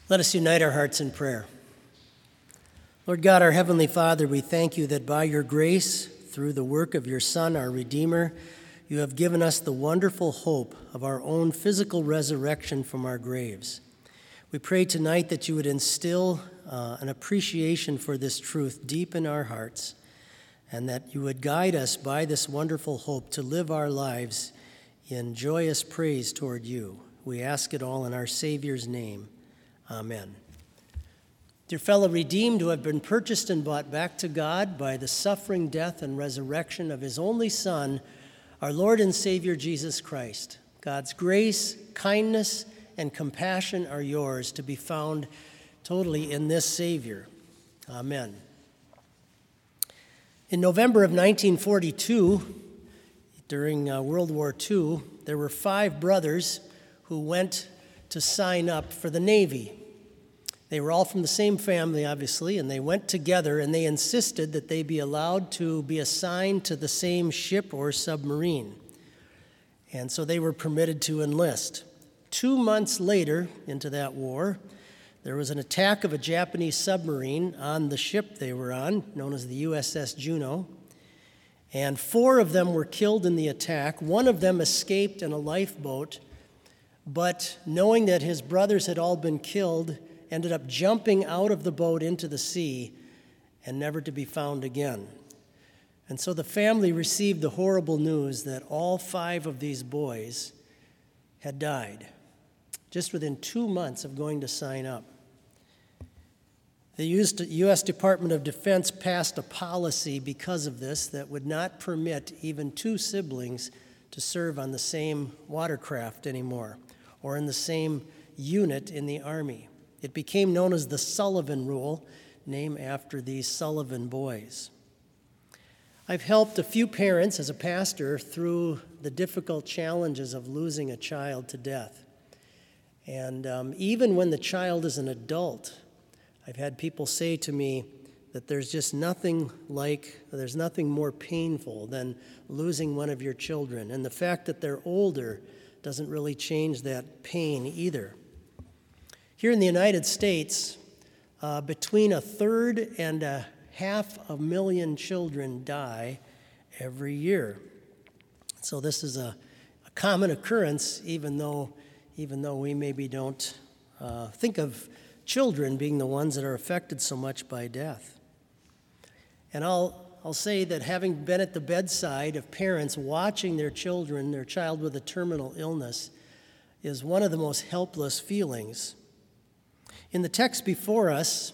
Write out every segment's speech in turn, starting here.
Let us unite our hearts in prayer. Lord God, our Heavenly Father, we thank you that by your grace, through the work of your Son, our Redeemer, you have given us the wonderful hope of our own physical resurrection from our graves. We pray tonight that you would instill an appreciation for this truth deep in our hearts, and that you would guide us by this wonderful hope to live our lives in joyous praise toward you. We ask it all in our Savior's name. Amen. Dear fellow redeemed who have been purchased and bought back to God by the suffering, death, and resurrection of his only Son, our Lord and Savior Jesus Christ, God's grace, kindness, and compassion are yours to be found totally in this Savior. Amen. In November of 1942, during World War II, there were 5 brothers who went to sign up for the Navy. They were all from the same family, obviously, and they went together and they insisted that they be allowed to be assigned to the same ship or submarine. And so they were permitted to enlist. 2 months later into that war, there was an attack of a Japanese submarine on the ship they were on, known as the USS Juno. And 4 of them were killed in the attack. 1 of them escaped in a lifeboat, but knowing that his brothers had all been killed, ended up jumping out of the boat into the sea and never to be found again. And so the family received the horrible news that all 5 of these boys had died just within 2 months of going to sign up. The U.S. Department of Defense passed a policy because of this that would not permit even 2 siblings to serve on the same watercraft anymore or in the same unit in the Army. It became known as the Sullivan Rule, named after these Sullivan boys. I've helped a few parents as a pastor through the difficult challenges of losing a child to death. And even when the child is an adult, I've had people say to me that there's nothing more painful than losing one of your children. And the fact that they're older doesn't really change that pain either. Here in the United States, between 1/3 and 500,000 children die every year. So this is a common occurrence, even though we maybe don't think of children being the ones that are affected so much by death. And I'll say that having been at the bedside of parents watching their child with a terminal illness, is one of the most helpless feelings. In the text before us,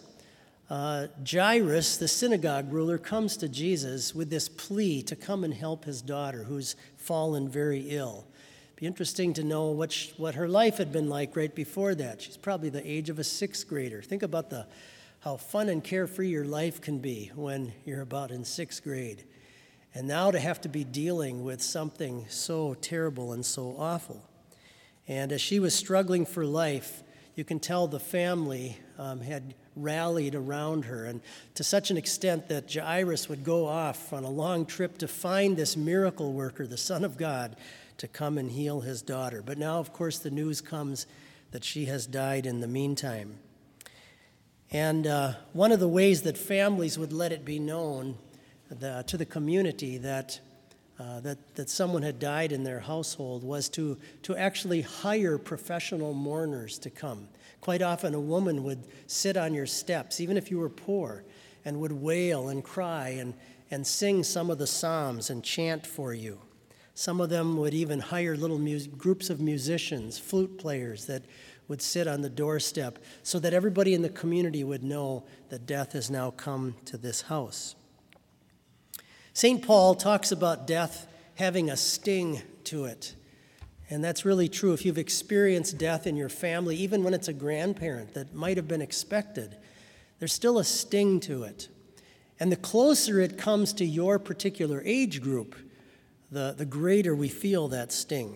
Jairus, the synagogue ruler, comes to Jesus with this plea to come and help his daughter, who's fallen very ill. It'd be interesting to know what her life had been like right before that. She's probably the age of a 6th grader. Think about how fun and carefree your life can be when you're about in 6th grade. And now to have to be dealing with something so terrible and so awful. And as she was struggling for life, you can tell the family had rallied around her, and to such an extent that Jairus would go off on a long trip to find this miracle worker, the Son of God, to come and heal his daughter. But now, of course, the news comes that she has died in the meantime. And one of the ways that families would let it be known to the community that someone had died in their household was to actually hire professional mourners to come. Quite often a woman would sit on your steps, even if you were poor, and would wail and cry and sing some of the psalms and chant for you. Some of them would even hire little groups of musicians, flute players that would sit on the doorstep so that everybody in the community would know that death has now come to this house. St. Paul talks about death having a sting to it. And that's really true. If you've experienced death in your family, even when it's a grandparent that might have been expected, there's still a sting to it. And the closer it comes to your particular age group, the greater we feel that sting.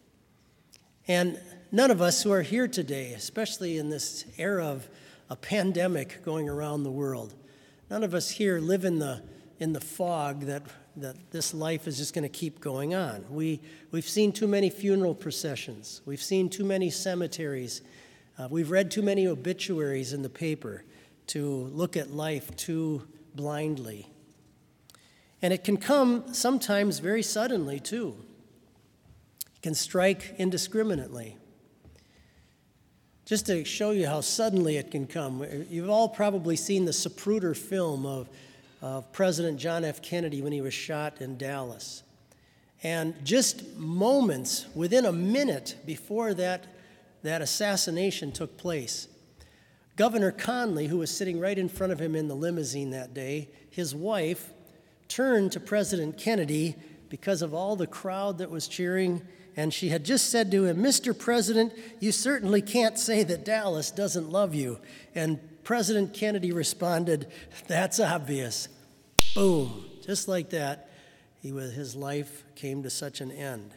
And none of us who are here today, especially in this era of a pandemic going around the world, none of us here live in the fog that this life is just going to keep going on. We've seen too many funeral processions. We've seen too many cemeteries We've read too many obituaries in the paper to look at life too blindly. And it can come sometimes very suddenly, too. It can strike indiscriminately. Just to show you how suddenly it can come, you've all probably seen the Zapruder film of President John F. Kennedy when he was shot in Dallas. And just moments, within a minute before that assassination took place, Governor Conley, who was sitting right in front of him in the limousine that day, his wife turned to President Kennedy because of all the crowd that was cheering, and she had just said to him, "Mr. President, you certainly can't say that Dallas doesn't love you." And President Kennedy responded, "That's obvious." Boom, just like that, his life came to such an end.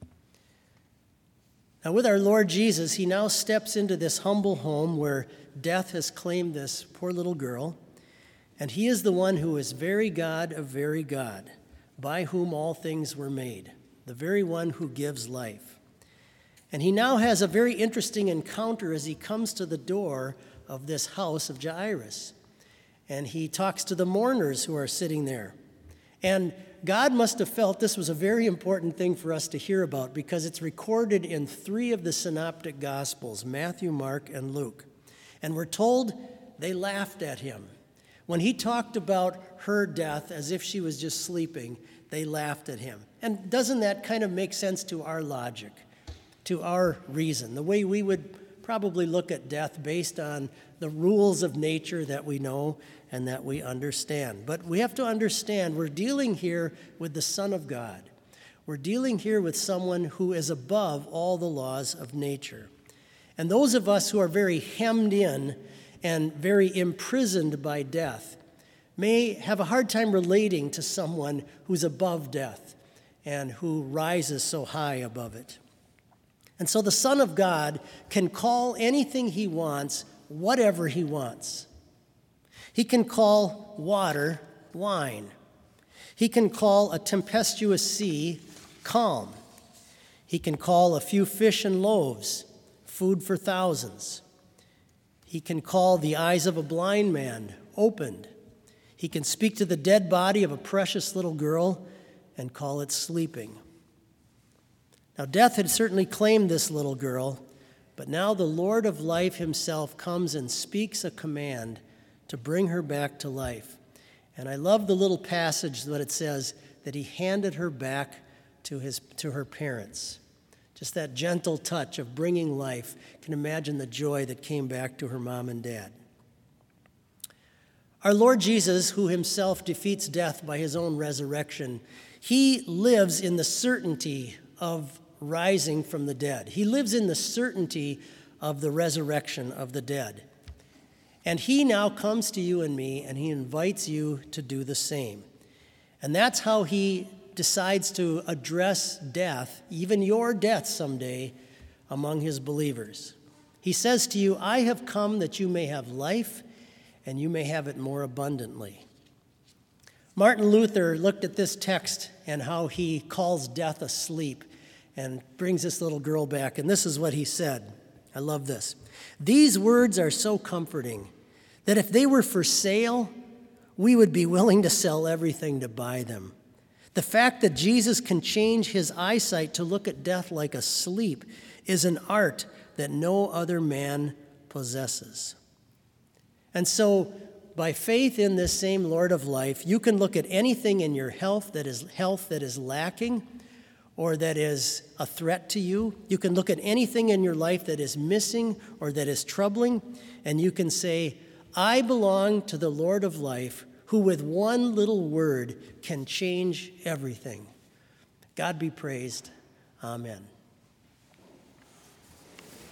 Now, with our Lord Jesus, he now steps into this humble home where death has claimed this poor little girl, and he is the one who is very God of very God, by whom all things were made, the very one who gives life. And he now has a very interesting encounter as he comes to the door of this house of Jairus, and he talks to the mourners who are sitting there. And God must have felt this was a very important thing for us to hear about because it's recorded in 3 of the synoptic Gospels, Matthew, Mark, and Luke. And we're told they laughed at him. When he talked about her death as if she was just sleeping, they laughed at him. And doesn't that kind of make sense to our logic, to our reason, the way we would probably look at death based on the rules of nature that we know and that we understand. But we have to understand we're dealing here with the Son of God. We're dealing here with someone who is above all the laws of nature. And those of us who are very hemmed in and very imprisoned by death may have a hard time relating to someone who's above death and who rises so high above it. And so the Son of God can call anything he wants, whatever he wants. He can call water wine. He can call a tempestuous sea calm. He can call a few fish and loaves food for thousands. He can call the eyes of a blind man opened. He can speak to the dead body of a precious little girl and call it sleeping. Now, death had certainly claimed this little girl, but now the Lord of life himself comes and speaks a command to bring her back to life. And I love the little passage that it says that he handed her back to her parents. Just that gentle touch of bringing life. You can imagine the joy that came back to her mom and dad. Our Lord Jesus, who himself defeats death by his own resurrection, he lives in the certainty of rising from the dead. He lives in the certainty of the resurrection of the dead. And he now comes to you and me, and he invites you to do the same. And that's how he decides to address death, even your death someday, among his believers. He says to you, "I have come that you may have life, and you may have it more abundantly." Martin Luther looked at this text and how he calls death asleep and brings this little girl back. And this is what he said. I love this. "These words are so comforting that if they were for sale, we would be willing to sell everything to buy them. The fact that Jesus can change his eyesight to look at death like a sleep is an art that no other man possesses." And so, by faith in this same Lord of life, you can look at anything in your health that is lacking or that is a threat to you. You can look at anything in your life that is missing or that is troubling, and you can say, "I belong to the Lord of life, who with one little word can change everything." God be praised. Amen.